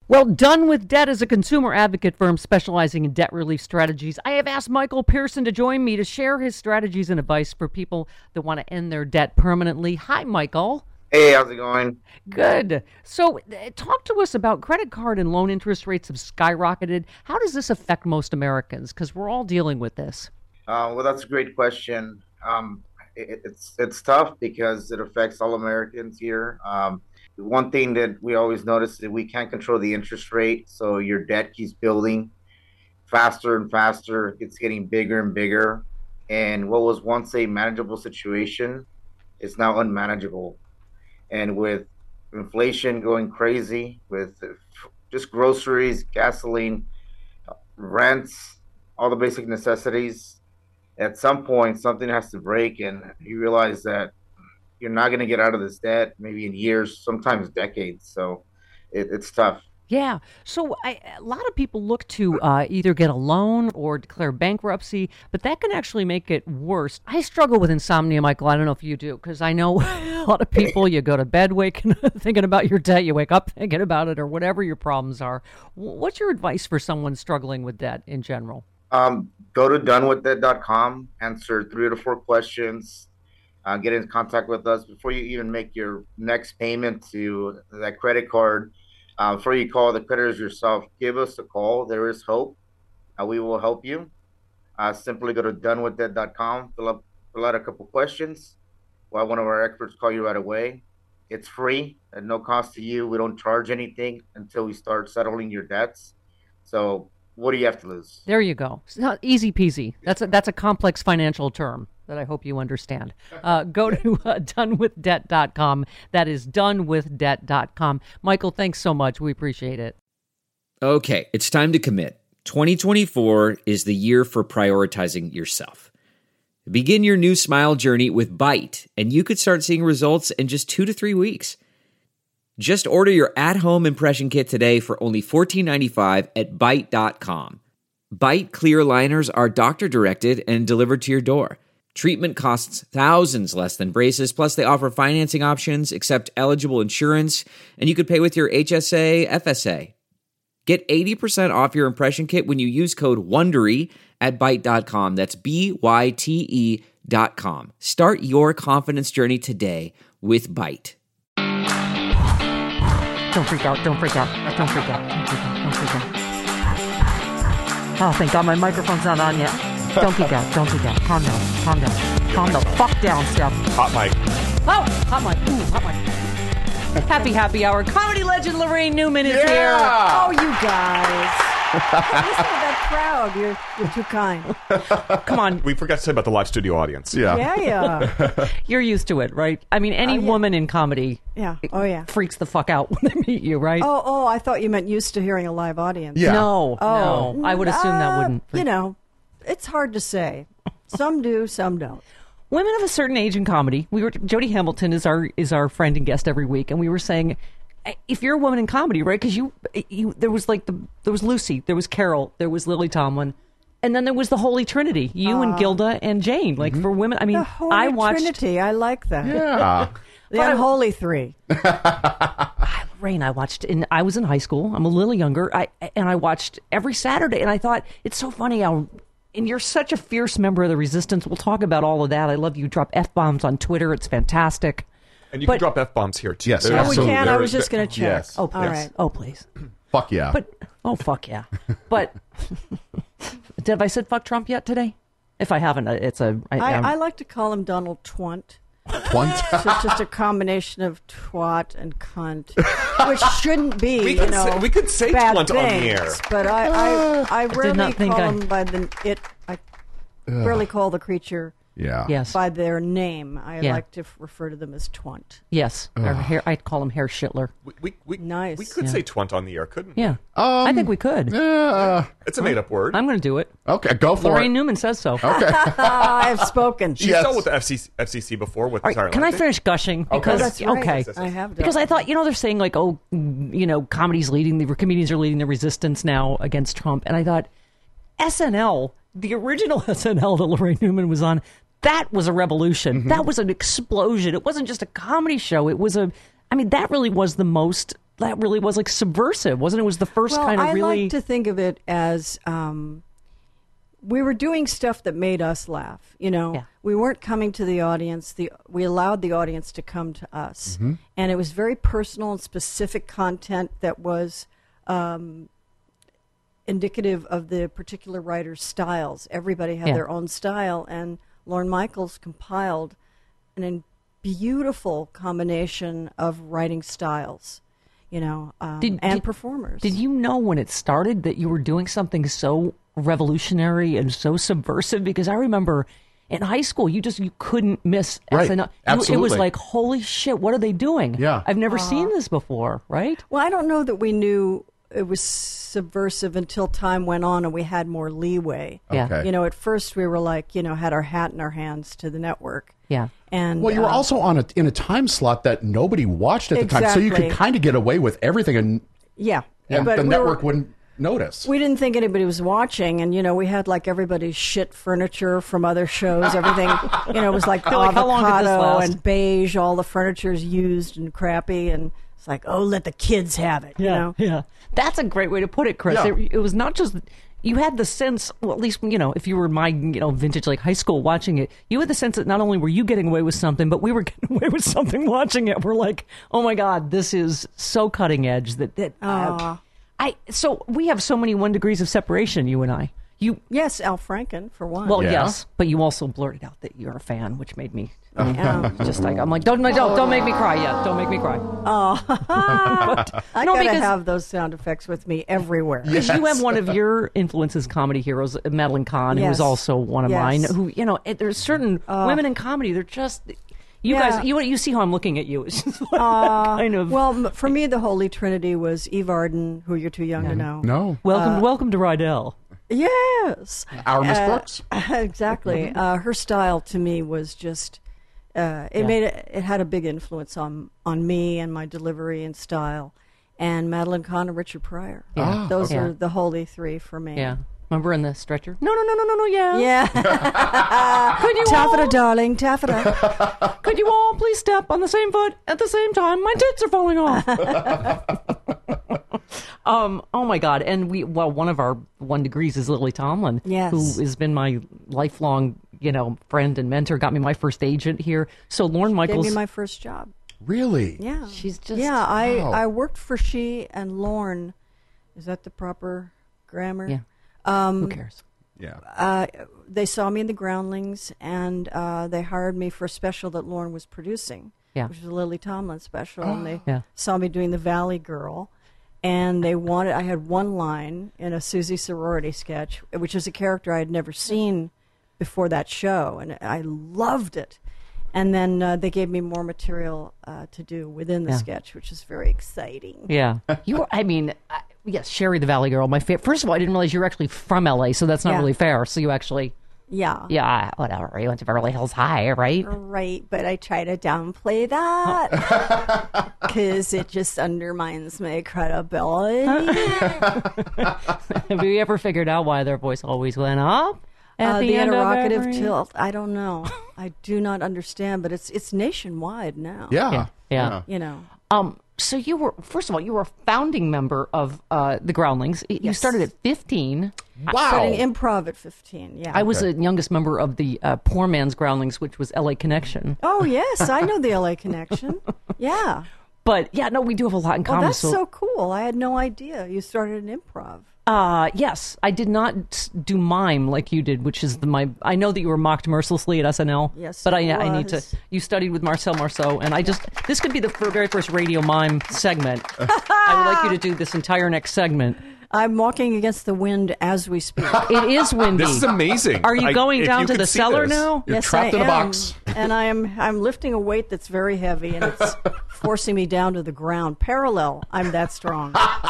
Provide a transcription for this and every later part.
Well, Done with Debt is a consumer advocate firm specializing in debt relief strategies. I have asked Michael Pearson to join me to share his strategies and advice for people that want to end their debt permanently. Hi, Michael. Hey, how's it going? Good. So, talk to us about credit card and loan interest rates have skyrocketed. How does this affect most Americans? Because we're all dealing with this. Well, that's a great question. It's tough because it affects all Americans here. One thing that we always notice is that we can't control the interest rate, so your debt keeps building faster and faster. It's getting bigger and bigger, and what was once a manageable situation is now unmanageable. And with inflation going crazy, with just groceries, gasoline, rents, all the basic necessities, at some point something has to break, and you realize that you're not going to get out of this debt maybe in years, sometimes decades. So it's tough. Yeah. So a lot of people look to either get a loan or declare bankruptcy, but that can actually make it worse. I struggle with insomnia, Michael. I don't know if you do, because I know a lot of people, you go to bed thinking about your debt, you wake up thinking about it, or whatever your problems are. What's your advice for someone struggling with debt in general? Go to donewithdebt.com, answer 3 to 4 questions. Get in contact with us before you even make your next payment to that credit card. Before you call the creditors yourself, give us a call. There is hope. We will help you. Simply go to donewithdebt.com, fill out a couple questions. We'll have one of our experts call you right away. It's free at no cost to you. We don't charge anything until we start settling your debts. So what do you have to lose? There you go. It's not easy peasy. That's a complex financial term that I hope you understand. Go to donewithdebt.com. That is donewithdebt.com. Michael, thanks so much. We appreciate it. Okay, it's time to commit. 2024 is the year for prioritizing yourself. Begin your new smile journey with Byte, and you could start seeing results in just 2 to 3 weeks. Just order your at-home impression kit today for only $14.95 at Byte.com. Byte clear liners are doctor-directed and delivered to your door. Treatment costs thousands less than braces, plus they offer financing options, accept eligible insurance, and you could pay with your HSA, FSA. Get 80% off your impression kit when you use code WONDERY at Byte.com. That's BYTE.com. Start your confidence journey today with Byte. Don't freak out. Don't freak out. Don't freak out. Don't freak out. Don't freak out. Oh, thank God my microphone's not on yet. Don't freak out. Don't freak out. Calm down. Calm down. Calm the fuck down, Steph. Hot mic. Oh, hot mic. Ooh, hot mic. Happy hour. Comedy legend Lorraine Newman is here. Oh, you guys. Listen to that crowd. You're too kind. Come on. We forgot to say about the live studio audience. Yeah. You're used to it, right? I mean, any woman in comedy freaks the fuck out when they meet you, right? Oh, I thought you meant used to hearing a live audience. Yeah. No. I would assume that wouldn't. It's hard to say. Some do, some don't. Women of a certain age in comedy. Jody Hamilton is our friend and guest every week, and we were saying, if you're a woman in comedy, right? Because there was Lucy, there was Carol, there was Lily Tomlin, and then there was the Holy Trinity, you and Gilda and Jane. Like for women, I mean, The Holy Trinity, I like that. Yeah. The Unholy Three. Rain, I was in high school. I'm a little younger. I watched every Saturday, and I thought, it's so funny how. And you're such a fierce member of the resistance. We'll talk about all of that. I love you drop F-bombs on Twitter. It's fantastic. And you can drop F-bombs here, too. Yes. We can. I was just going to check. Yes. Oh, all right. Oh, please. Fuck yeah. Fuck yeah. But have I said fuck Trump yet today? If I haven't, I like to call him Donald Twunt. Twunt? So it's just a combination of twat and cunt, which shouldn't be, we could say bad twunt things, on the air. But I rarely call I- him by I rarely call the creature Yeah. Yes. by their name. I Yeah. like to refer to them as twunt. Yes. I'd call him Herr Schittler. Nice. We could say twunt on the air, couldn't we? Yeah. I think we could. It's a made-up word. I'm going to do it. Okay, go for Lorraine it. Newman says so. Okay. I have spoken. She's dealt with the FCC before with All right, can I finish gushing? Because That's right. okay. I have done. Because I thought, they're saying like, comedians are leading the resistance now against Trump. And I thought, SNL, the original SNL that Lorraine Newman was on, that was a revolution. That was an explosion. It wasn't just a comedy show. It was that really was the most that really was like subversive, wasn't it? It was the first Well, kind of I really. like to think of it as we were doing stuff that made us laugh. You know, Yeah. we weren't coming to the audience. We allowed the audience to come to us, and it was very personal and specific content that was indicative of the particular writer's styles. Everybody had Yeah. their own style, and Lorne Michaels compiled an beautiful combination of writing styles, you know, and performers. Did you know when it started that you were doing something so revolutionary and so subversive? Because I remember in high school, you couldn't miss Right. SNL. It was Absolutely. like, holy shit, what are they doing? Yeah. I've never seen this before, right? Well, I don't know that we knew it was subversive until time went on and we had more leeway. Yeah. Okay. You know, at first we were like, you know, had our hat in our hands to the network. Yeah. And Well, you were also in a time slot that nobody watched at the time, so you could Exactly. kind of get away with everything, and yeah, the but network wouldn't notice. we didn't think anybody was watching, and you know, we had like everybody's shit furniture from other shows. Everything, you know, was like They're like, how long did this avocado last? and beige. All the furniture's used and crappy, and it's like, oh, let the kids have it. You know, Yeah. That's a great way to put it, Chris. Yeah. It was not just, you had the sense, well, at least, you know, if you were my, you know, vintage, like high school watching it, you had the sense that not only were you getting away with something, but we were getting away with something watching it. We're like, oh my God, this is so cutting edge so we have so many 1 degrees of separation, you and I. yes, Al Franken for one. Well, Yeah. yes, but you also blurted out that you're a fan, which made me Yeah. I'm like, don't make me cry yet. Don't make me cry. I No, gotta because- have those sound effects with me everywhere. Because you have one of your influences, comedy heroes, Madeline Kahn, who Yes. was also one of Yes. mine. Who, you know, there's certain women in comedy. They're just you Yeah. guys. You see how I'm looking at you. It's just like that kind of. Well, for me, the Holy Trinity was Eve Arden, who you're too young to know. No, welcome to Rydell. Yes. our Miss Brooks. Exactly. Her style to me was just it had a big influence on me and my delivery and style. And Madeline Kahn and Richard Pryor. Yeah. Those Yeah. are the holy three for me. Yeah. Remember in the stretcher? No, yeah. Yeah. Could you Taffeta, all, darling, taffeta. could you all please step on the same foot at the same time? My tits are falling off. Oh my God. And one of our 1 degrees is Lily Tomlin. Yes. Who has been my lifelong, you know, friend and mentor, got me my first agent here. So Lorne Gave Michaels. me my first job. Really? Yeah. She's just. Yeah, Wow. I worked for she and Lorne. Is that the proper grammar? Yeah. Who cares? Yeah. They saw me in the Groundlings, and they hired me for a special that Lorne was producing, Yeah. which was a Lily Tomlin special. And they Yeah. saw me doing the Valley Girl, and I had one line in a Susie Sorority sketch, which is a character I had never seen before that show, and I loved it. And then they gave me more material to do within the Yeah. sketch, which is very exciting. Yeah. You were, I mean, yes, Sherry the Valley Girl, my favorite. First of all, I didn't realize you were actually from LA, so that's not Yeah. really fair. So you actually, Yeah. whatever. You went to Beverly Hills High, right? Right, but I try to downplay that because it just undermines my credibility. Have you ever figured out why their voice always went up? At The end of interrogative every- tilt, I don't know. I do not understand, but it's nationwide now. Yeah. Yeah. You know. So you were, first of all, you were a founding member of the Groundlings. You Yes. started at 15. Wow. Starting improv at 15, yeah. I was the youngest member of the Poor Man's Groundlings, which was LA Connection. Oh, yes, I know the LA Connection. Yeah. But yeah, no, we do have a lot in Oh, common. that's so cool. I had no idea you started an improv. Yes, I did not do mime like you did, which is I know that you were mocked mercilessly at SNL. Yes, but I I need to. was. You studied with Marcel Marceau, and this could be the very first radio mime segment. I would like you to do this entire next segment. I'm walking against the wind as we speak. It is windy. This is amazing. Are you going if down you to could the see cellar this. now? You're Yes, trapped I in a am. box. And I'm lifting a weight that's very heavy, and it's forcing me down to the ground. Parallel. I'm that strong.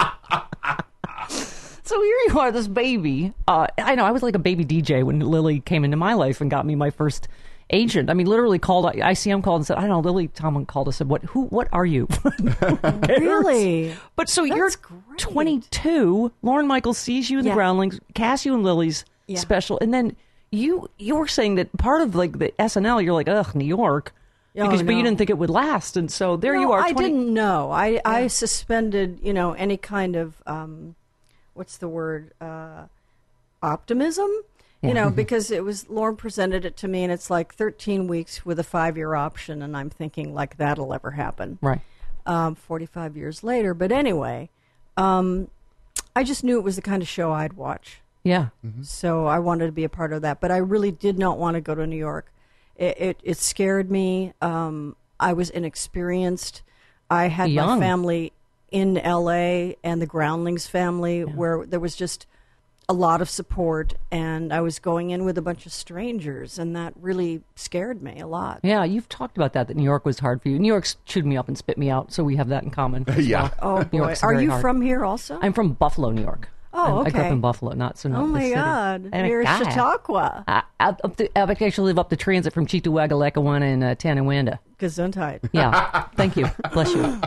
So here you are, this baby. I know I was like a baby DJ when Lily came into my life and got me my first agent. I mean, literally called ICM called and said, I don't know. Lily Tomlin called and said, what are you? Really? But so you're That's great. 22. Lorne Michaels sees you in the Yeah. Groundlings, casts you in Lily's special, and then you were saying that part of like the SNL, you're like, ugh, New York. Oh, But you no. didn't think it would last, and so there you are. I didn't know. I suspended, any kind of what's the word? Optimism. Because it was Lauren presented it to me, and it's like 13 weeks with a 5-year option, and I'm thinking like that'll ever happen. Right. 45 years later, but anyway, I just knew it was the kind of show I'd watch. Yeah. So I wanted to be a part of that, but I really did not want to go to New York. It scared me. I was inexperienced. I had Young. my family in L.A. and the Groundlings family, where there was just a lot of support, and I was going in with a bunch of strangers, and that really scared me a lot. Yeah, you've talked about that New York was hard for you. New York chewed me up and spit me out, so we have that in common. as Yeah. well. Oh, New boy. York's Are very you hard. from here also? I'm from Buffalo, New York. Oh, I grew up okay. in Buffalo, not so not Oh, the my city. God. And You're God. Chautauqua. I actually live up the transit from Cheektowaga, Lackawanna, and Tonawanda. Gesundheit. Yeah, thank you. Bless you.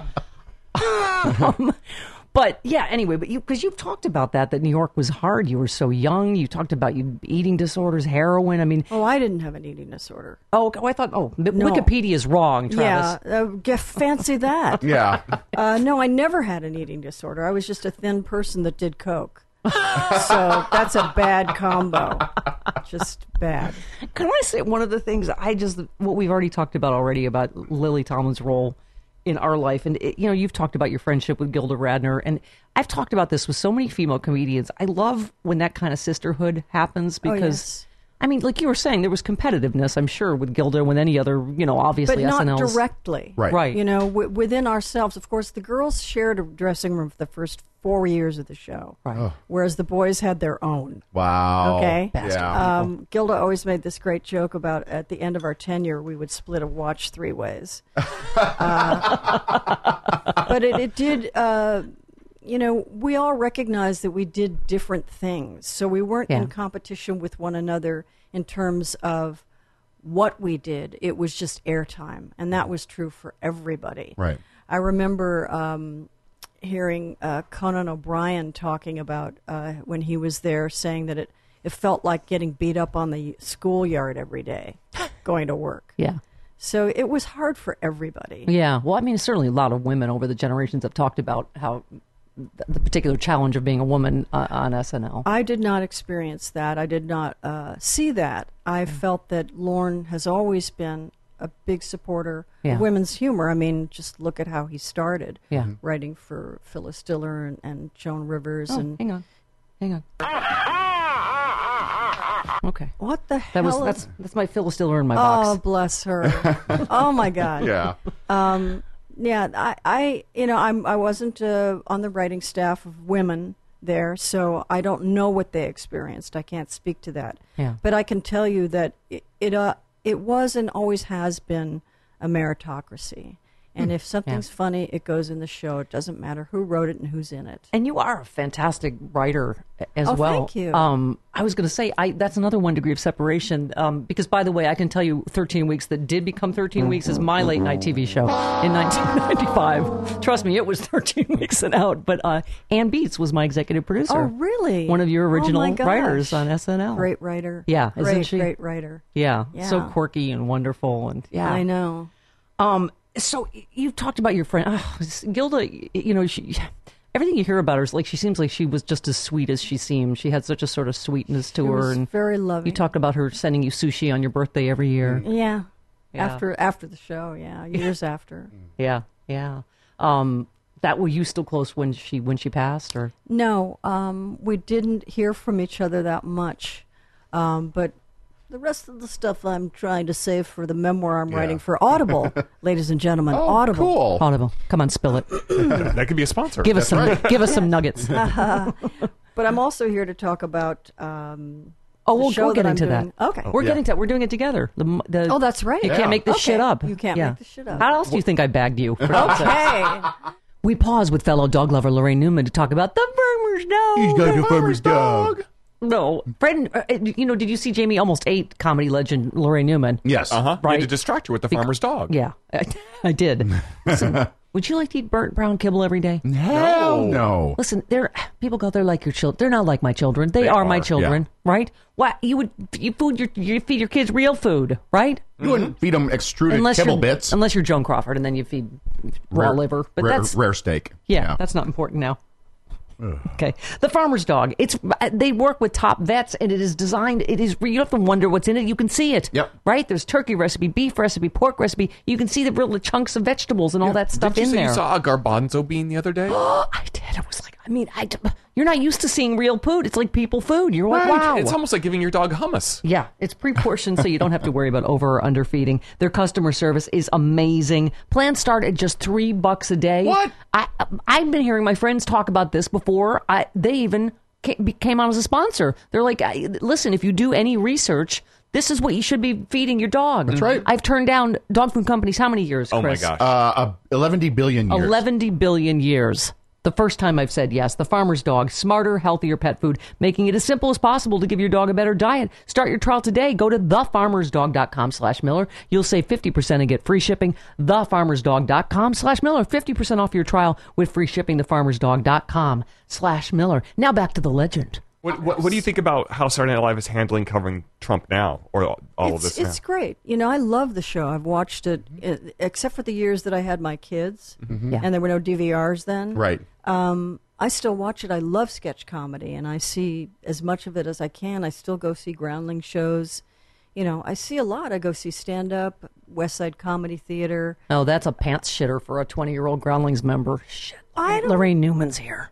But yeah, anyway, because you've talked about that New York was hard. You were so young. You talked about you eating disorders, heroin. I mean, Oh, I didn't have an eating disorder. I thought, Wikipedia is wrong, Travis. Yeah, fancy that. Yeah. No, I never had an eating disorder. I was just a thin person that did coke. So that's a bad combo. Just bad. Can I say one of the things what we've already talked about already about Lily Tomlin's role in our life, and you've talked about your friendship with Gilda Radner, and I've talked about this with so many female comedians. I love when that kind of sisterhood happens because, yes. I mean, like you were saying, there was competitiveness, I'm sure, with Gilda, with any other, obviously But not SNL's. directly. Right. Right. Within ourselves. Of course, the girls shared a dressing room for the first 4 years of the show. Right. Whereas the boys had their own. Wow. Okay. Yeah. Gilda always made this great joke about at the end of our tenure, we would split a watch 3 ways. But it did, we all recognized that we did different things. So we weren't in competition with one another in terms of what we did. It was just airtime. And that was true for everybody. Right. I remember hearing Conan O'Brien talking about when he was there, saying that it felt like getting beat up on the schoolyard every day going to work. Yeah. So it was hard for everybody. Yeah. Well, I mean, certainly a lot of women over the generations have talked about how the particular challenge of being a woman on SNL. I did not experience that. I did not see that. I felt that Lorne has always been a big supporter of women's humor. I mean, just look at how he started writing for Phyllis Diller and Joan Rivers. Oh, and hang on. Okay. What the hell? That's my Phyllis Diller in my Oh, box. bless her. Oh, my God. Yeah. Yeah, I wasn't on the writing staff of women there, so I don't know what they experienced. I can't speak to that. Yeah. But I can tell you that it was and always has been a meritocracy. And if something's funny, it goes in the show. It doesn't matter who wrote it and who's in it. And you are a fantastic writer as Oh, well. thank you. I was going to say, that's another 1 degree of separation, because, by the way, I can tell you 13 Weeks that did become 13 Weeks is my late night TV show in 1995. Trust me, it was 13 weeks and out. But Ann Beats was my executive producer. Oh, really? One of your original Oh, my gosh. writers on SNL. Great writer. Yeah, isn't she? Great writer. Yeah, so Yeah. quirky and wonderful. And yeah, I know. So you've talked about your friend Gilda. Everything you hear about her is like she seems like she was just as sweet as she seemed. She had such a sort of sweetness to She her, was and very loving. you talked about her sending you sushi on your birthday every year. Yeah. Yeah. After the show, years after. Yeah. That were you still close when she passed, or No, we didn't hear from each other that much, but the rest of the stuff I'm trying to save for the memoir I'm writing for Audible, ladies and gentlemen. Oh, Audible. cool. Audible? Come on, spill it. That could be a sponsor. Give us some nuggets. But I'm also here to talk about. We'll show get that I'm into doing. that. Okay. We're getting to. We're doing it together. Oh, that's right. You can't make this shit up. You can't make this shit up. How else do you think I bagged you? For God's sake? Okay. We pause with fellow dog lover Lorraine Newman to talk about the farmer's dog. He's got a farmer's dog. No, Fred. Did you see Jamie almost ate comedy legend Lorraine Newman? Yes. Uh-huh. Right. You had to distract her with the farmer's dog. Yeah, I did. Would you like to eat burnt brown kibble every day? Hell no. Listen, people go, they're like your children. They're not like my children. They are my children, right? What you feed your kids real food, right? You wouldn't feed them extruded kibble bits. Unless you're Joan Crawford, and then you feed raw liver. But that's rare steak. Yeah, that's not important now. Okay, the Farmer's Dog. They work with top vets, and it is designed. You don't have to wonder what's in it. You can see it. Yep. Right. There's turkey recipe, beef recipe, pork recipe. You can see the real chunks of vegetables and all that stuff Did you in say there. You saw a garbanzo bean the other day? Oh, I did. I was like, you're not used to seeing real food. It's like people food. You're like, wow. It's almost like giving your dog hummus. Yeah, it's pre-portioned, so you don't have to worry about over or under feeding. Their customer service is amazing. Plans start at just $3 a day. What? I've been hearing my friends talk about this before. They even came on as a sponsor. They're like, listen, if you do any research, this is what you should be feeding your dog. That's right. I've turned down dog food companies how many years, Chris? Oh, my gosh. 11 billion years. 11 billion years. The first time I've said yes. The Farmer's Dog. Smarter, healthier pet food. Making it as simple as possible to give your dog a better diet. Start your trial today. Go to thefarmersdog.com/Miller. You'll save 50% and get free shipping. Thefarmersdog.com/Miller. 50% off your trial with free shipping. Thefarmersdog.com/Miller. Now back to the legend. What do you think about how Saturday Night Live is handling covering Trump now, or all of this now? It's great. I love the show. I've watched it, except for the years that I had my kids, and there were no DVRs then. Right. I still watch it. I love sketch comedy, and I see as much of it as I can. I still go see Groundling shows. I see a lot. I go see stand-up, West Side Comedy Theater. Oh, that's a pants shitter for a 20-year-old Groundlings member. Shit. I don't... Lorraine Newman's here.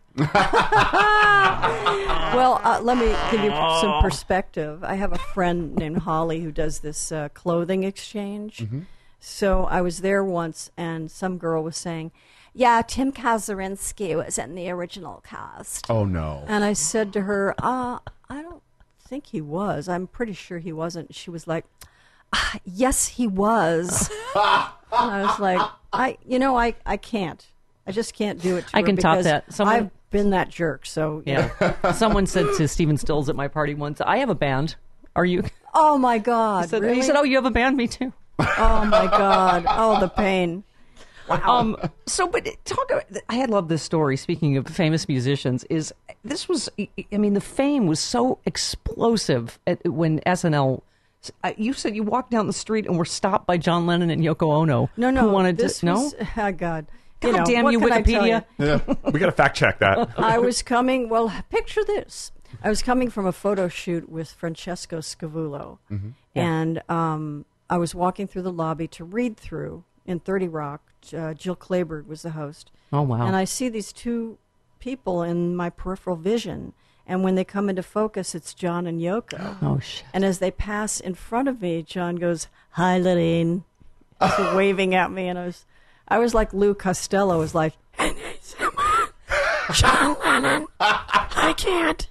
Well, let me give you some perspective. I have a friend named Holly who does this clothing exchange. Mm-hmm. So I was there once, and some girl was saying, yeah, Tim Kazurinsky was in the original cast. Oh, no. And I said to her, I don't think he was. I'm pretty sure he wasn't. She was like, yes, he was. And I was like, I can't. I just can't do it to I her can top because that. I've been that jerk, so... Yeah. Someone said to Stephen Stills at my party once, I have a band. Are you... Oh, my God, really? He said, oh, you have a band? Me too. Oh, my God. Oh, the pain. Wow. I love this story, speaking of famous musicians, the fame was so explosive when SNL... You said you walked down the street and were stopped by John Lennon and Yoko Ono. No. Who wanted this to... No? Was, oh, God. God damn you, Wikipedia. Yeah. We got to fact check that. I was coming... Well, picture this. I was coming from a photo shoot with Francesco Scavullo. Mm-hmm. Yeah. And I was walking through the lobby to read through in 30 Rock. Jill Clayburgh was the host. Oh, wow. And I see these two people in my peripheral vision. And when they come into focus, it's John and Yoko. Oh, shit. And as they pass in front of me, John goes, hi, Lorraine. Just waving at me. And I was like Lou Costello. I was like, John Lennon, I can't.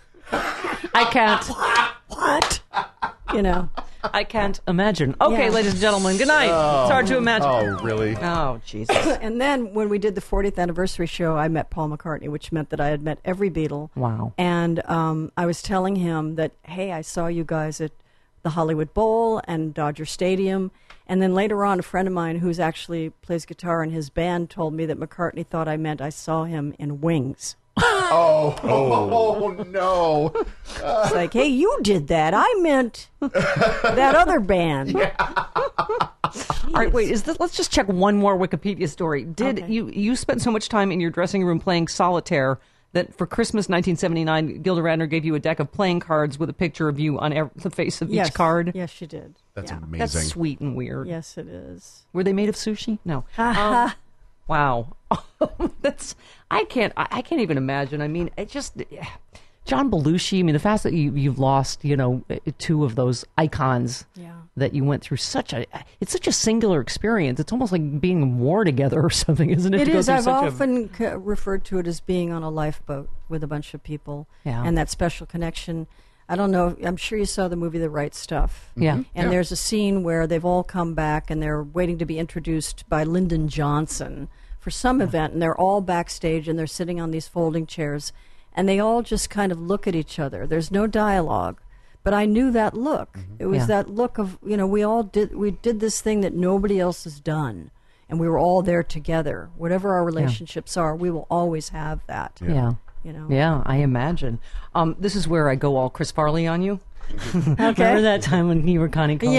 What? I can't imagine. Okay, ladies and gentlemen, good night. It's hard to imagine. Oh, really? Oh, Jesus. And then when we did the 40th anniversary show, I met Paul McCartney, which meant that I had met every Beatle. Wow. And I was telling him that, hey, I saw you guys at the Hollywood Bowl and Dodger Stadium. And then later on, a friend of mine who's actually plays guitar in his band told me that McCartney thought I meant I saw him in Wings. Oh, no. It's like, hey, you did that. I meant that other band. Yeah. All right, wait. Let's just check one more Wikipedia story. You spent so much time in your dressing room playing solitaire that for Christmas 1979, Gilda Radner gave you a deck of playing cards with a picture of you on the face of each card? Yes, she did. That's amazing. That's sweet and weird. Yes, it is. Were they made of sushi? No. Wow. I can't even imagine. I mean, it just... John Belushi, I mean, the fact that you've lost, two of those icons that you went through it's such a singular experience. It's almost like being in war together or something, isn't it? It is. I've often referred to it as being on a lifeboat with a bunch of people and that special connection. I don't know. I'm sure you saw the movie The Right Stuff. Yeah. And there's a scene where they've all come back and they're waiting to be introduced by Lyndon Johnson for some event, and they're all backstage and they're sitting on these folding chairs. And they all just kind of look at each other. There's no dialogue. But I knew that look. Mm-hmm. It was that look of, we did this thing that nobody else has done. and we were all there together. Whatever our relationships are, we will always have that. Yeah. You know. Yeah, I imagine. This is where I go all Chris Farley on you. Okay. Remember that time when you were Connie Cohen?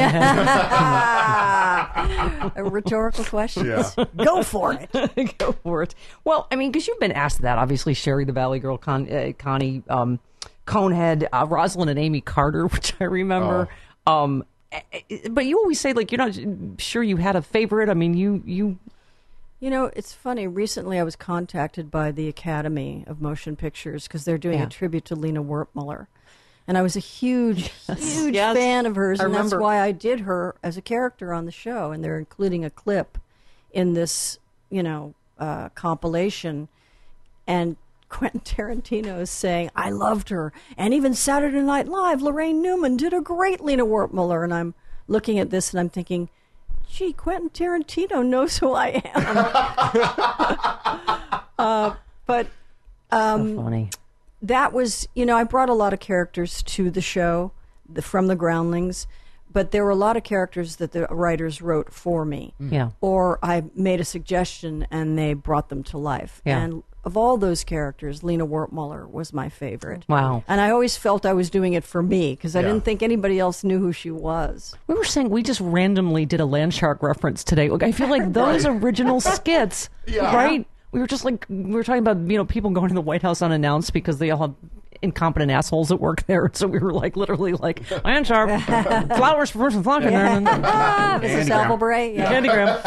Yeah. A rhetorical question. Yeah. Go for it. Go for it. Well, I mean, because you've been asked that, obviously, Sherry the Valley Girl, Connie, Conehead, Rosalind and Amy Carter, which I remember. But you always say, like, you're not sure you had a favorite. I mean, you You know, it's funny. Recently, I was contacted by the Academy of Motion Pictures because they're doing a tribute to Lena Wertmuller. And I was a huge fan of hers, and that's why I did her as a character on the show. And they're including a clip in this, compilation. And Quentin Tarantino is saying, I loved her. And even Saturday Night Live, Lorraine Newman did a great Lena Wertmuller. And I'm looking at this and I'm thinking, gee, Quentin Tarantino knows who I am. But so funny. that was, I brought a lot of characters to the show from the Groundlings, but there were a lot of characters that the writers wrote for me. Yeah. Or I made a suggestion and they brought them to life. Yeah. And of all those characters, Lena Wertmuller was my favorite. Wow. And I always felt I was doing it for me because I didn't think anybody else knew who she was. We were saying we just randomly did a Landshark reference today. Look, I feel like those original skits, right? We were just like, we were talking about, people going to the White House unannounced because they all have incompetent assholes that work there. So we were like, literally like, Landshark, flowers for person flocking there. Mrs. Albury, Candygram.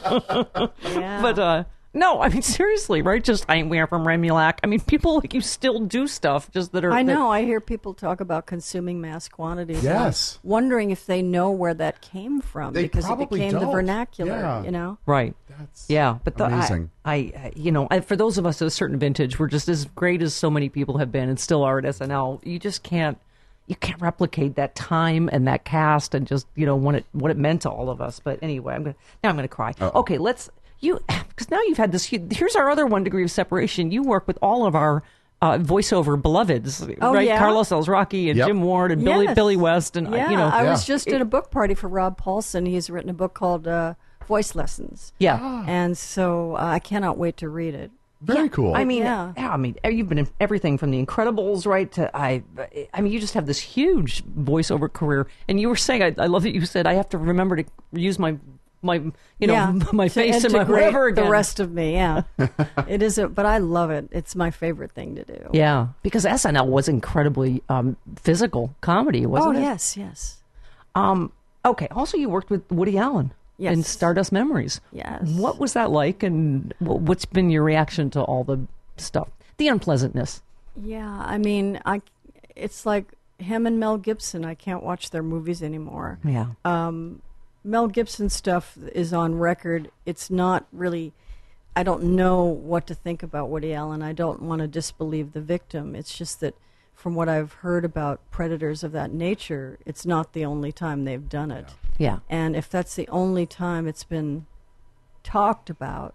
yeah. But, no, I mean, seriously, right? Just, we are from Remulac. I mean, people like you still do stuff just that are... I know. I hear people talk about consuming mass quantities. Yes. I'm wondering if they know where that came from because it probably became the don't. vernacular, Yeah. Right. That's But amazing. For those of us of a certain vintage, we're just as great as so many people have been and still are at SNL. You just can't replicate that time and that cast and just, what it meant to all of us. But anyway, I'm going to cry. Uh-oh. Okay, because now you've had this. Here's our other 1 degree of separation. You work with all of our voiceover beloveds, right? Yeah? Carlos Elzraki and Jim Ward and Billy West, and I was just at a book party for Rob Paulson. He's written a book called Voice Lessons. Yeah, and so I cannot wait to read it. Very cool. I mean, you've been in everything from The Incredibles, right? To you just have this huge voiceover career. And you were saying, I love that you said I have to remember to use my my face and my whatever again. The rest of me, it is, but I love it. It's my favorite thing to do. Yeah, because SNL was incredibly physical comedy, wasn't it? Oh yes. Okay. Also, you worked with Woody Allen in Stardust Memories. Yes. What was that like, and what's been your reaction to all the stuff, the unpleasantness? Yeah, I mean, it's like him and Mel Gibson. I can't watch their movies anymore. Yeah. Mel Gibson stuff is on record. It's not really, I don't know what to think about Woody Allen. I don't want to disbelieve the victim. It's just that from what I've heard about predators of that nature, it's not the only time they've done it. Yeah. And if that's the only time it's been talked about,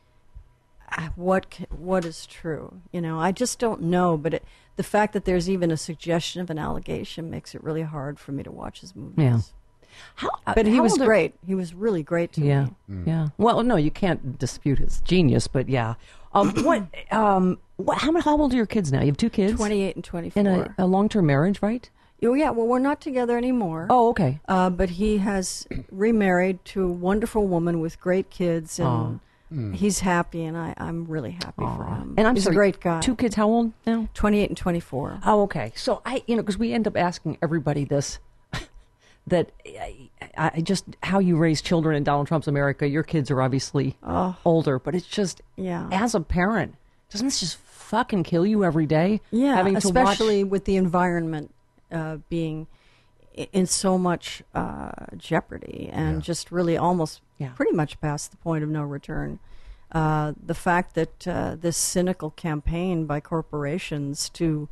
what is true? I just don't know. But the fact that there's even a suggestion of an allegation makes it really hard for me to watch his movies. Yeah. But he was great. He was really great to me. Yeah. Well, no, you can't dispute his genius, but yeah. How old are your kids now? You have 2 kids? 28 and 24. In a long-term marriage, right? Oh, yeah. Well, we're not together anymore. Oh, okay. But he has remarried to a wonderful woman with great kids, and he's happy, and I'm really happy for him. And he's a great guy. 2 kids, how old now? 28 and 24. Oh, okay. So because we end up asking everybody this, that I just how you raise children in Donald Trump's America. Your kids are obviously older, but it's just as a parent, doesn't this just fucking kill you every day? Yeah, having to especially with the environment being in so much jeopardy and just really almost pretty much past the point of no return. The fact that this cynical campaign by corporations to,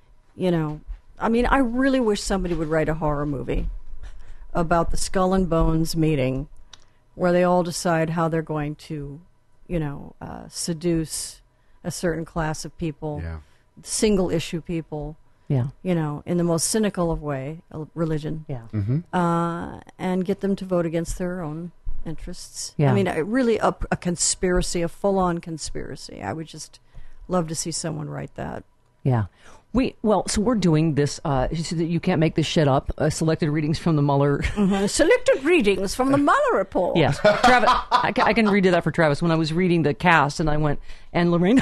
I really wish somebody would write a horror movie about the Skull and Bones meeting where they all decide how they're going to, seduce a certain class of people, single issue people, in the most cynical of way, religion, and get them to vote against their own interests. Yeah. I mean, really a conspiracy, a full-on conspiracy. I would just love to see someone write that. Yeah. So we're doing this, so that you can't make this shit up, selected readings from the Mueller. Selected readings from the Mueller report. Yes. Travis, I can redo that for Travis. When I was reading the cast and I went, and Lorraine,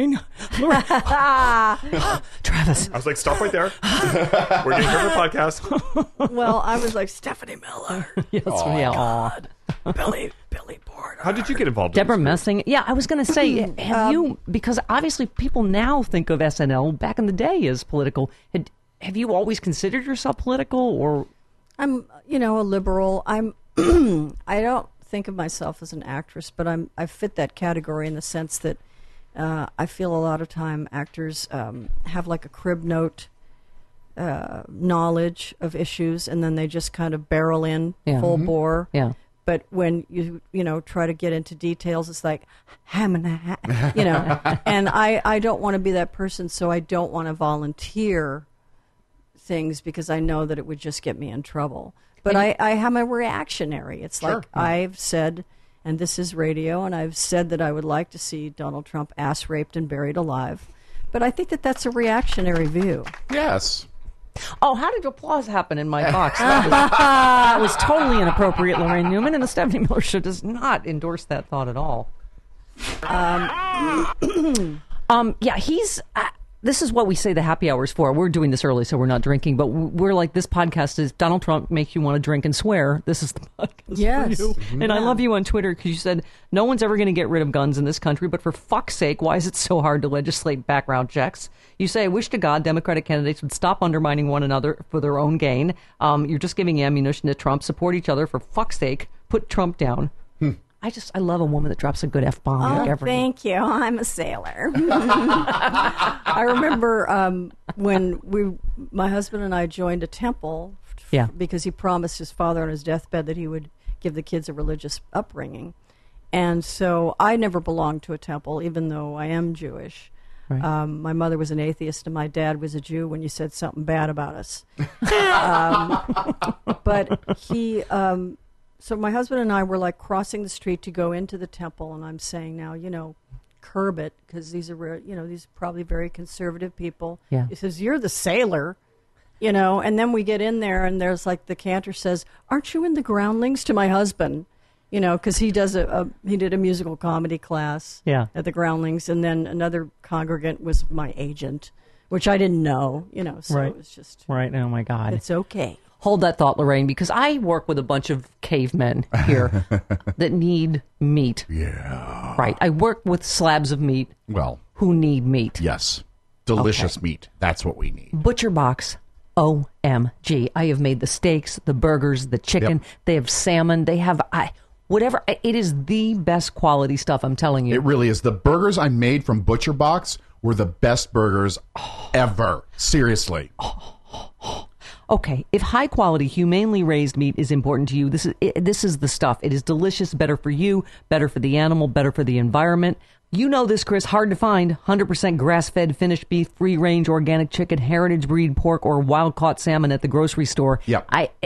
Travis. I was like, stop right there. We're getting here for the podcast. Well, I was like, Stephanie Miller. Yes, aw. Billy Porter. How did you get involved Deborah in this? Messing. Yeah, I was going to say, have you, because obviously people now think of SNL back in the day as political. Have you always considered yourself political, or? I'm, a liberal. I don't think of myself as an actress, but I fit that category in the sense that I feel a lot of time actors have like a crib note knowledge of issues, and then they just kind of barrel in full bore. Yeah. But when you try to get into details, it's like ham and and I don't want to be that person, so I don't want to volunteer things because I know that it would just get me in trouble. But I am a reactionary. It's like I've said, and this is radio, and I've said that I would like to see Donald Trump ass raped and buried alive. But I think that that's a reactionary view. Yes. Oh, how did applause happen in my box? That was totally inappropriate, Lorraine Newman, and the Stephanie Miller Show does not endorse that thought at all. He's... this is what we say the happy hours for. We're doing this early, so we're not drinking, but we're like, this podcast is Donald Trump makes you want to drink and swear. This is the podcast for you. And I love you on Twitter because you said, no one's ever going to get rid of guns in this country, but for fuck's sake, why is it so hard to legislate background checks? You say, I wish to God Democratic candidates would stop undermining one another for their own gain. You're just giving ammunition to Trump. Support each other, for fuck's sake. Put Trump down. I love a woman that drops a good F-bomb. Oh, thank you. I'm a sailor. I remember when my husband and I joined a temple because he promised his father on his deathbed that he would give the kids a religious upbringing. And so I never belonged to a temple, even though I am Jewish. Right. My mother was an atheist and my dad was a Jew when you said something bad about us. But he... So my husband and I were like crossing the street to go into the temple, and I'm saying now, curb it, because these are, these are probably very conservative people. Yeah. He says, you're the sailor, and then we get in there, and there's like the cantor says, aren't you in the Groundlings, to my husband, because he does he did a musical comedy class at the Groundlings, and then another congregant was my agent, which I didn't know, so it was just. Right. Oh, my God. It's okay. Hold that thought, Lorraine, because I work with a bunch of cavemen here that need meat. Yeah. Right. I work with slabs of meat who need meat. Yes. Delicious meat. That's what we need. Butcher Box, OMG. I have made the steaks, the burgers, the chicken. Yep. They have salmon. They have whatever. It is the best quality stuff, I'm telling you. It really is. The burgers I made from Butcher Box were the best burgers ever. Seriously. Okay, if high-quality, humanely raised meat is important to you, this is the stuff. It is delicious, better for you, better for the animal, better for the environment. You know this, Chris, hard to find. 100% grass-fed, finished beef, free-range organic chicken, heritage breed pork, or wild-caught salmon at the grocery store. Yep.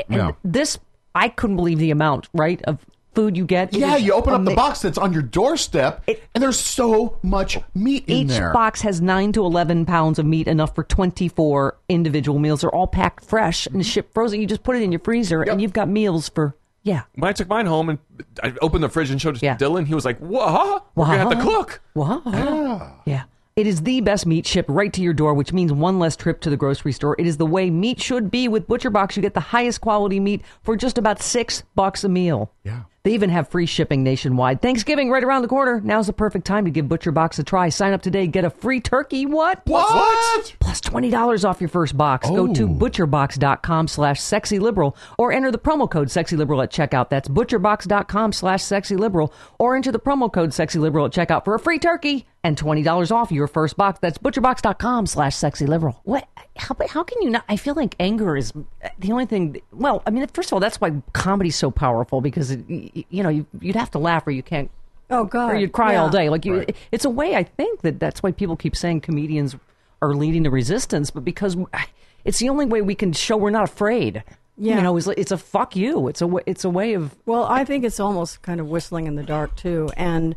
I couldn't believe the amount, right, of food you get. Yeah, you open up the box that's on your doorstep, and there's so much meat in there. Each box has 9 to 11 pounds of meat, enough for 24 individual meals. They're all packed fresh and shipped frozen. You just put it in your freezer, and you've got meals for, When I took mine home and I opened the fridge and showed it to Dylan, he was like, what? We're going to have to cook. What? Yeah. It is the best meat shipped right to your door, which means one less trip to the grocery store. It is the way meat should be. With Butcher Box, you get the highest quality meat for just about $6 a meal. Yeah. They even have free shipping nationwide. Thanksgiving right around the corner. Now's the perfect time to give Butcher Box a try. Sign up today. Get a free turkey. What? Plus $20 off your first box. Go to butcherbox.com/sexyliberal or enter the promo code sexyliberal at checkout. That's butcherbox.com/sexyliberal or enter the promo code sexyliberal at checkout for a free turkey and $20 off your first box. That's butcherbox.com/sexyliberal. What? How can you not? I feel like anger is the only thing. Well, I mean, first of all, that's why comedy's so powerful, because you'd have to laugh or you can't. Oh God! Or you'd cry all day. Like it's a way. I think that's why people keep saying comedians are leading the resistance, but because it's the only way we can show we're not afraid. Yeah. You know, it's a fuck you. It's a way of. Well, I think it's almost kind of whistling in the dark too, and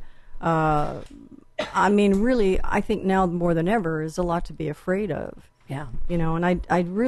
I mean, really, I think now more than ever is a lot to be afraid of. Yeah. You know, and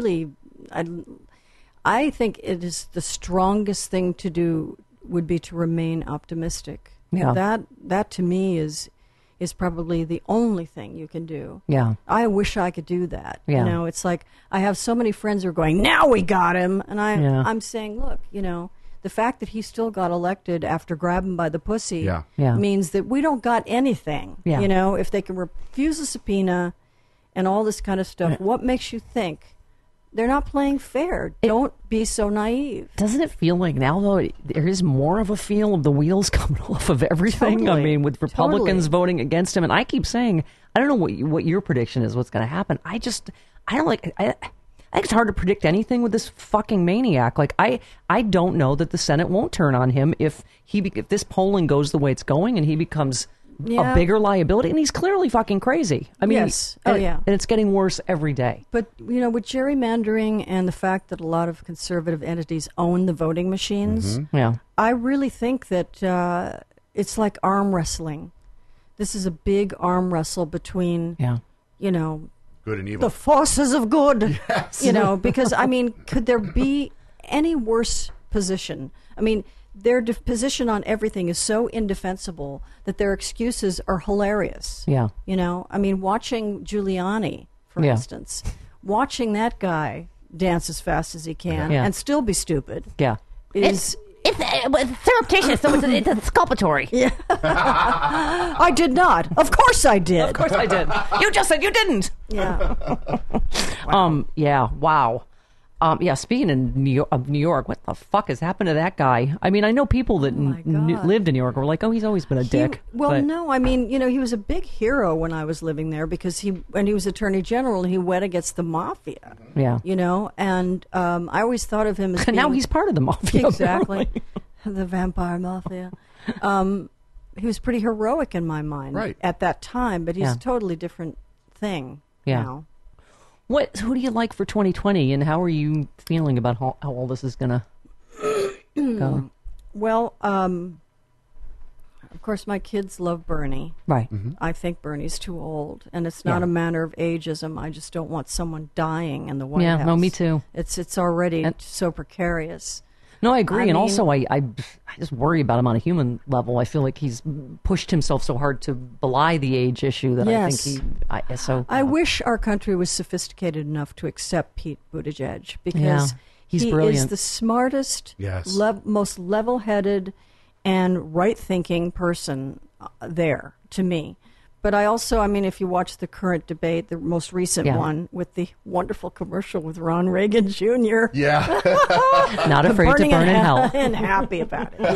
I think it is the strongest thing to do would be to remain optimistic. Yeah. That to me is probably the only thing you can do. Yeah. I wish I could do that. Yeah. You know, it's like I have so many friends who are going, now we got him. And I'm saying, look, you know, the fact that he still got elected after grabbing by the pussy means that we don't got anything. Yeah. You know, if they can refuse a subpoena and all this kind of stuff, what makes you think they're not playing fair? Don't be so naive. Doesn't it feel like now, though, there is more of a feel of the wheels coming off of everything? Totally. I mean, with Republicans voting against him. And I keep saying, I don't know what your prediction is, what's going to happen. I think it's hard to predict anything with this fucking maniac. Like, I don't know that the Senate won't turn on him if this polling goes the way it's going and he becomes a bigger liability. And he's clearly fucking crazy. I mean, yes. And it's getting worse every day. But, you know, with gerrymandering and the fact that a lot of conservative entities own the voting machines, I really think that it's like arm wrestling. This is a big arm wrestle between, you know, good and evil. The forces of good. Yes. You know, because, I mean, could there be any worse position? I mean, their position on everything is so indefensible that their excuses are hilarious. Yeah. You know, I mean, watching Giuliani, for instance, watching that guy dance as fast as he can and still be stupid is... It's surreptitious, so it's exculpatory. Yeah. I did not. Of course I did. Of course I did. You just said you didn't. Yeah. Wow. Speaking of New York, what the fuck has happened to that guy? I mean, I know people that lived in New York were like, oh, he's always been a dick. No, I mean, you know, he was a big hero when I was living there because when he was Attorney General, he went against the mafia. Yeah. You know, and I always thought of him as being, now he's part of the mafia. Exactly. The vampire mafia. He was pretty heroic in my mind at that time, but he's a totally different thing now. Who do you like for 2020, and how are you feeling about how all this is going to go? Well, of course, my kids love Bernie. Right. Mm-hmm. I think Bernie's too old, and it's not a matter of ageism. I just don't want someone dying in the White House. Yeah, no, me too. It's already so precarious. No, I agree, and also I just worry about him on a human level. I feel like he's pushed himself so hard to belie the age issue that I think I wish our country was sophisticated enough to accept Pete Buttigieg because he's he brilliant. is the smartest, most level-headed, and right-thinking person there to me. But I also, I mean, if you watch the current debate, the most recent one with the wonderful commercial with Ron Reagan Jr. Yeah. Not afraid to burn in hell. And happy about it.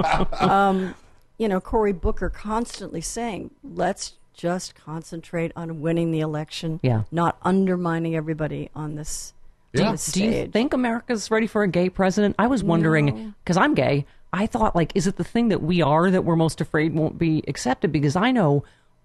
Yeah. You know, Cory Booker constantly saying, let's just concentrate on winning the election, not undermining everybody on this stage. Do you think America's ready for a gay president? I was wondering, because I'm gay, I thought, like, is it the thing that we are that we're most afraid won't be accepted? Because I know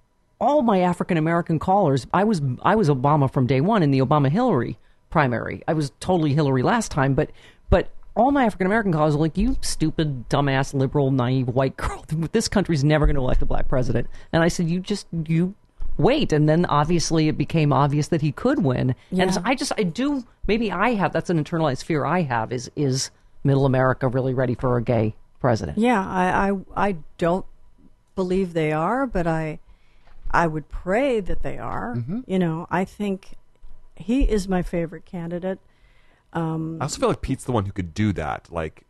all my African-American callers, I was Obama from day one in the Obama-Hillary primary. I was totally Hillary last time, but all my African-American callers are like, you stupid, dumbass, liberal, naive white girl. This country's never going to elect a black president. And I said, you wait. And then obviously it became obvious that he could win. Yeah. And so that's an internalized fear I have is middle America really ready for a gay president? Yeah, I don't believe they are, but I would pray that they are. Mm-hmm. You know, I think he is my favorite candidate. I also feel like Pete's the one who could do that. Like,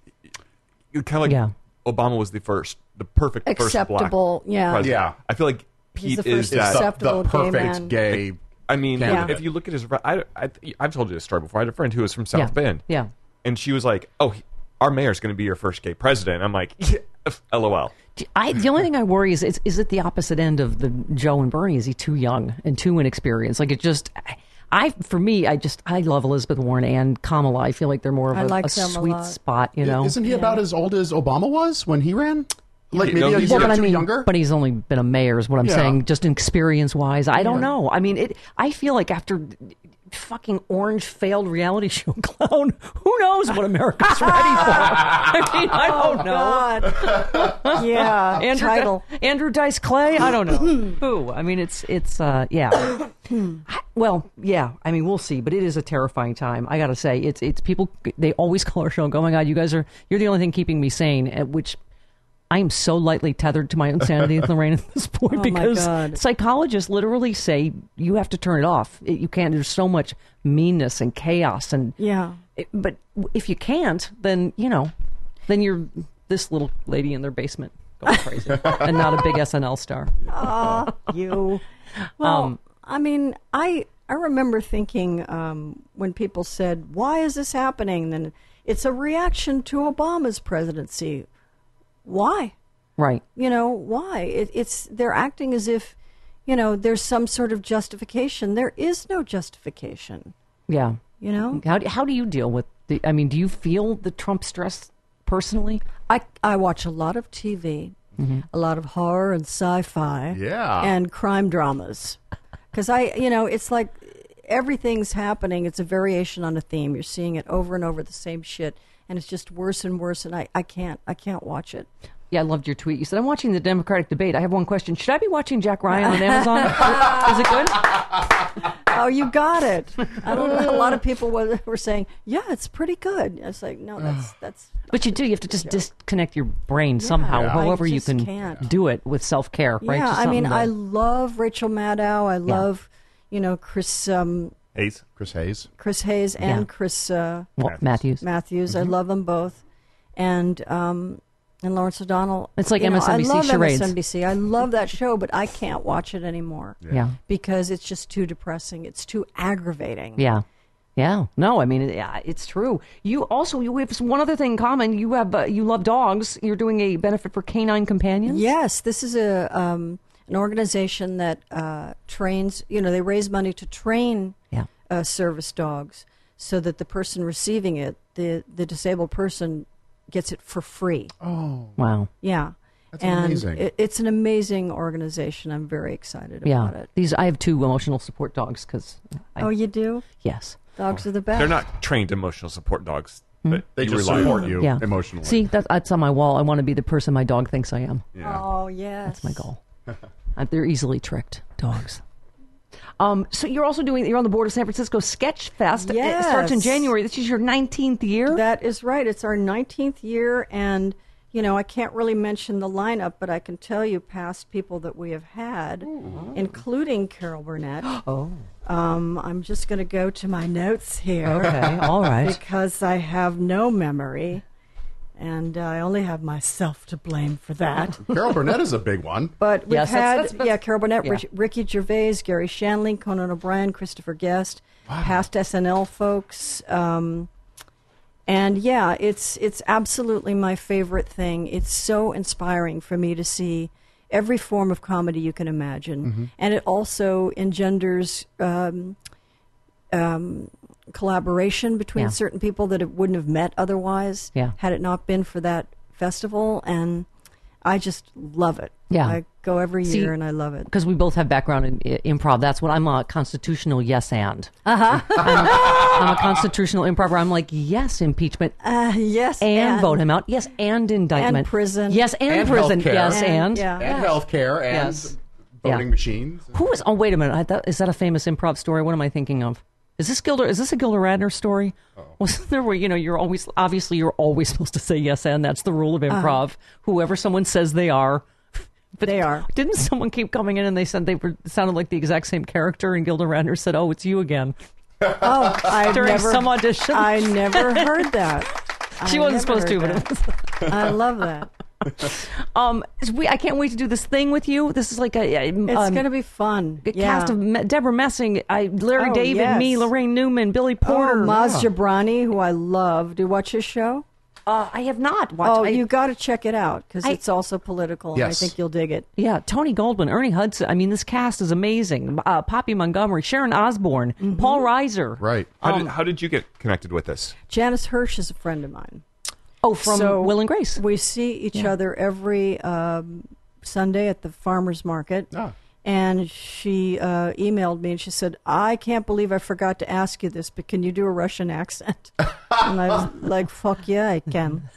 kind of like Obama was the perfect acceptable, first black president. Yeah. I feel like Pete is the perfect gay. I mean, if you look at his, I've told you this story before. I had a friend who was from South Bend. Yeah. And she was like, "Oh, our mayor's going to be your first gay president." I'm like, LOL. The only thing I worry is it the opposite end of the Joe and Bernie? Is he too young and too inexperienced? Like, it just, I love Elizabeth Warren and Kamala. I feel like they're more of a sweet spot, you know? Isn't he about as old as Obama was when he ran? Like maybe a year or two younger? But he's only been a mayor is what I'm saying, just experience-wise. I don't know. I mean, I feel like after fucking Orange failed reality show clown, who knows what America's ready for? I mean, I don't know. God. Yeah. Andrew Dice Clay? I don't know. Who? I mean, it's yeah. Well, yeah. I mean, we'll see, but it is a terrifying time. I got to say, it's people, they always call our show and go, oh my God, you're the only thing keeping me sane, which I am so lightly tethered to my own sanity, Lorraine, at this point, because psychologists literally say you have to turn it off. You can't. There's so much meanness and chaos, and but if you can't, then then you're this little lady in their basement going crazy, and not a big SNL star. You. Well, I mean, I remember thinking when people said, "Why is this happening?" Then it's a reaction to Obama's presidency. Why? Right. Why? They're acting as if, there's some sort of justification. There is no justification. Yeah. How do you deal with do you feel the Trump stress personally? I watch a lot of TV, a lot of horror and sci-fi, and crime dramas. Because it's like everything's happening. It's a variation on a theme. You're seeing it over and over, the same shit. And it's just worse and worse, and I can't watch it. Yeah, I loved your tweet. You said, I'm watching the Democratic debate. I have one question. Should I be watching Jack Ryan on Amazon? Is it good? Oh, you got it. I don't know. A lot of people were saying, yeah, it's pretty good. I was like, no, that's. But you have to just disconnect your brain somehow, however you can do it with self-care, right? Yeah, I love Rachel Maddow. I love, Chris... Chris Hayes and Chris Matthews. I love them both, and Lawrence O'Donnell. It's like MSNBC I love charades. MSNBC. I love that show, but I can't watch it anymore. Yeah, because it's just too depressing. It's too aggravating. Yeah. No, it's true. You have one other thing in common. You love dogs. You're doing a benefit for Canine Companions. Yes, this is an organization that trains. They raise money to train. Service dogs, so that the person receiving it, the disabled person, gets it for free. Oh, wow! Yeah, that's amazing. It's an amazing organization. I'm very excited about it. I have 2 emotional support dogs because. You do? Yes. Dogs are the best. They're not trained emotional support dogs, but they just support you emotionally. See, that's on my wall. I want to be the person my dog thinks I am. Yeah. Oh yes, that's my goal. They're easily tricked dogs. So you're also you're on the board of San Francisco Sketch Fest. Yes. It starts in January. This is your 19th year? That is right. It's our 19th year, and, I can't really mention the lineup, but I can tell you past people that we have had, including Carol Burnett. I'm just going to go to my notes here. Okay, all right. Because I have no memory. And I only have myself to blame for that. Carol Burnett is a big one. But we've had Carol Burnett, Ricky Gervais, Gary Shandling, Conan O'Brien, Christopher Guest, past SNL folks. And it's absolutely my favorite thing. It's so inspiring for me to see every form of comedy you can imagine. And it also engenders collaboration between certain people that it wouldn't have met otherwise had it not been for that festival, and I just love it. I go every year and I love it. Because we both have background in improv. That's what I'm a constitutional yes and. I'm a constitutional improver. I'm like, yes, impeachment. Yes, and vote him out. Yes, and indictment. And prison. Yes, and prison. Healthcare. Yes, and healthcare and voting machines. Who is? Oh, wait a minute. Is that a famous improv story? What am I thinking of? Is this a Gilda Radner story? Wasn't there where, you're always supposed to say yes and? That's the rule of improv. Whoever someone says they are. But they are. Didn't someone keep coming in and they said sounded like the exact same character, and Gilda Radner said, "Oh, it's you again." During some audition. I never heard that. She wasn't supposed to, but it was. I love that. I can't wait to do this thing with you. This is like it's going to be fun. A cast of Deborah Messing, Larry David, me, Lorraine Newman, Billy Porter, Maz Jobrani, who I love. Do you watch his show? I have not watched. You got to check it out because it's also political. Yes. I think you'll dig it. Yeah, Tony Goldwyn, Ernie Hudson. This cast is amazing. Poppy Montgomery, Sharon Osbourne, Paul Reiser. Right. How did you get connected with this? Janice Hirsch is a friend of mine. Oh, from Will and Grace. We see each other every Sunday at the farmer's market. Ah. And she emailed me and she said, I can't believe I forgot to ask you this, but can you do a Russian accent? And I was like, fuck yeah, I can.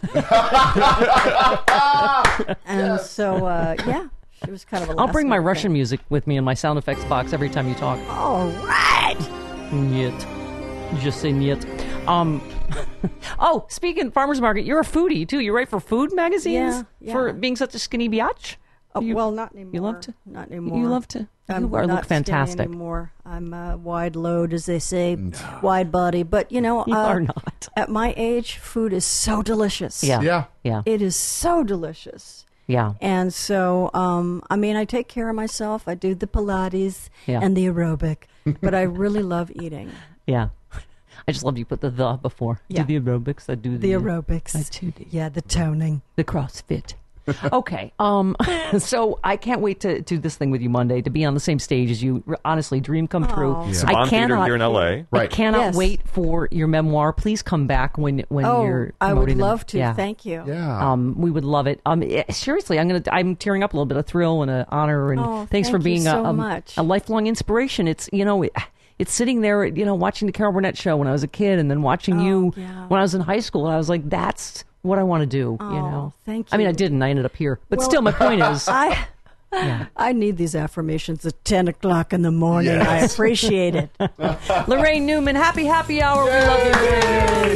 And so, she was kind of a I'll bring my Russian music with me in my sound effects box every time you talk. All right. Niet. Just say niet. Oh, speaking of farmer's market, you're a foodie, too. You write for food magazines? Yeah. For being such a skinny biatch? Well, not anymore. You love to? Not anymore. You love to? I'm You look fantastic. anymore. I'm wide load, as they say, wide body. But, You are not. At my age, food is so delicious. Yeah. It is so delicious. Yeah. And so, I take care of myself. I do the Pilates and the aerobic, but I really love eating. Yeah. I just love you put the before. Yeah. Do the aerobics. I do the aerobics. I do the toning. the CrossFit. Okay. So I can't wait to do this thing with you Monday, to be on the same stage as you. Honestly, dream come true. Yeah. Saban Theater here in L.A. I cannot wait for your memoir. Please come back when you're I would promoting love to. Yeah. Thank you. Yeah. We would love it. Seriously, I'm tearing up a little bit of thrill and an honor, and thanks for thank being you so much. a lifelong inspiration. It's it's sitting there, watching the Carol Burnett show when I was a kid, and then watching you when I was in high school, and I was like, that's what I want to do. Thank I mean, you. I didn't. I ended up here, but still, my point is, I need these affirmations at 10 o'clock in the morning. Yes. I appreciate it. Lorraine Newman, happy hour. We love you, Lorraine.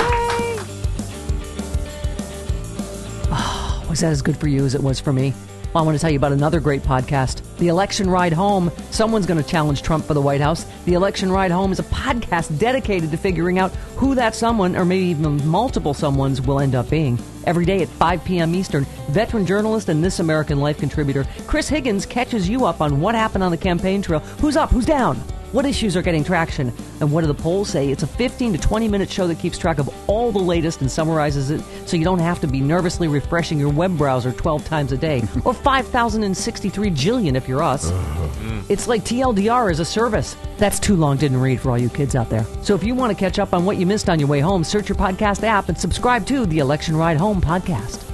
Oh, was that as good for you as it was for me? Well, I want to tell you about another great podcast, The Election Ride Home. Someone's going to challenge Trump for the White House. The Election Ride Home is a podcast dedicated to figuring out who that someone, or maybe even multiple someones, will end up being. Every day at 5 p.m. Eastern, veteran journalist and This American Life contributor Chris Higgins catches you up on what happened on the campaign trail. Who's up? Who's down? What issues are getting traction? And what do the polls say? It's a 15 to 20-minute show that keeps track of all the latest and summarizes it so you don't have to be nervously refreshing your web browser 12 times a day. Or 5,063 jillion if you're us. It's like TLDR as a service. That's too long didn't read for all you kids out there. So if you want to catch up on what you missed on your way home, search your podcast app and subscribe to the Election Ride Home podcast.